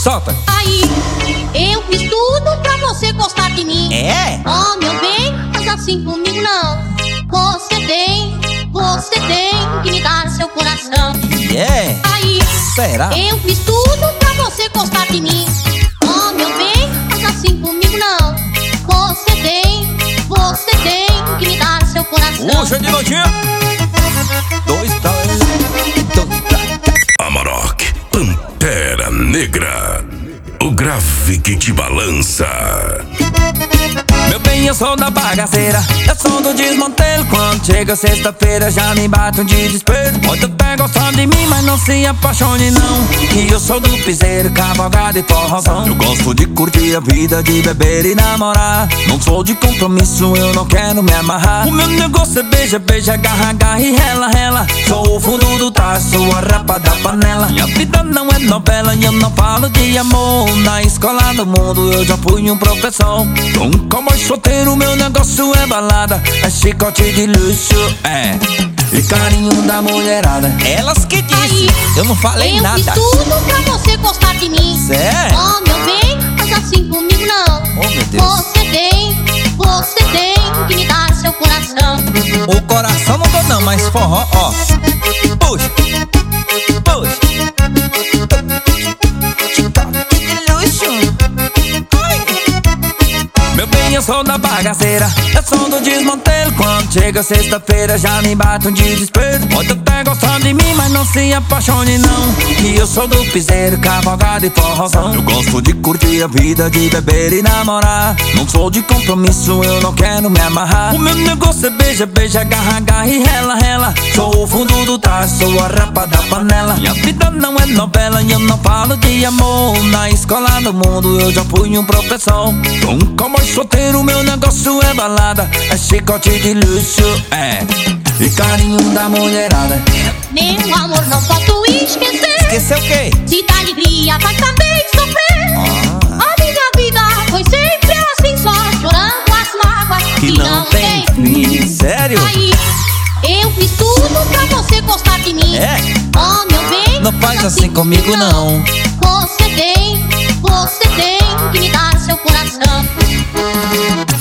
Solta. Aí, eu fiz tudo pra você gostar de mim. É? Oh, meu bem, faz assim comigo não. Você tem que me dar seu coração. É? Aí, Será? eu fiz tudo pra você gostar de mim. Oh, meu bem, faz assim comigo não. Você tem que me dar seu coração. Puxa de notinha. Dois pra Amarok, Pantera Negra, o grave que te balança. Meu bem, eu sou da bagaceira, eu sou do desmantelo. Quando chega sexta-feira já me bate um desespero. Muito bem gostando de mim, mas não se apaixone não. Que eu sou do piseiro, cavalgada e forrozão. Eu gosto de curtir a vida, de beber e namorar. Não sou de compromisso, eu não quero me amarrar. O meu negócio é beija, beija, agarra, agarra e rela, rela. Sou o fundo do tacho, sou a rapa da panela. Minha vida não é novela e eu não falo de amor. Na escola do mundo eu já fui um professor. Nunca mais solteiro, meu negócio é balada. É chicote de luxo, é. E carinho da mulherada. Elas que dizem, eu não falei nada. Eu fiz tudo pra você gostar de mim. Sério? Oh, meu bem, faz assim comigo não. Oh, meu Deus. Você tem que me dar seu coração. O coração não dou não, mas forró, ó. Puxa, puxa. Chicote de luxo. Meu bem, eu sou da bagaceira, eu sou do desmantelo. Quando chega sexta-feira já me bate um desespero. Muito até gostando de mim, mas não se apaixone não. Que eu sou do piseiro, cavalgada e forrozão. Eu gosto de curtir a vida, de beber e namorar. Não sou de compromisso, eu não quero me amarrar. O meu negócio é beija, beija, agarra, agarra e rela, rela. Sou o fundo do tacho, sou a rapa da panela. Minha vida não é novela e eu não falo de amor. Na escola do mundo eu já fui um professor. Nunca mais solteiro, meu negócio é balada. É chicote de luxo, é. E carinho da mulherada. Meu amor, não posso esquecer. Esqueceu o quê? Se dá alegria, vai também sofrer. A minha vida foi sempre assim, só chorando as mágoas Que não tem fim. Sério? Aí, eu fiz tudo pra você gostar de mim. É? Oh, meu bem, Não faz assim comigo não. Você tem que me dar seu coração.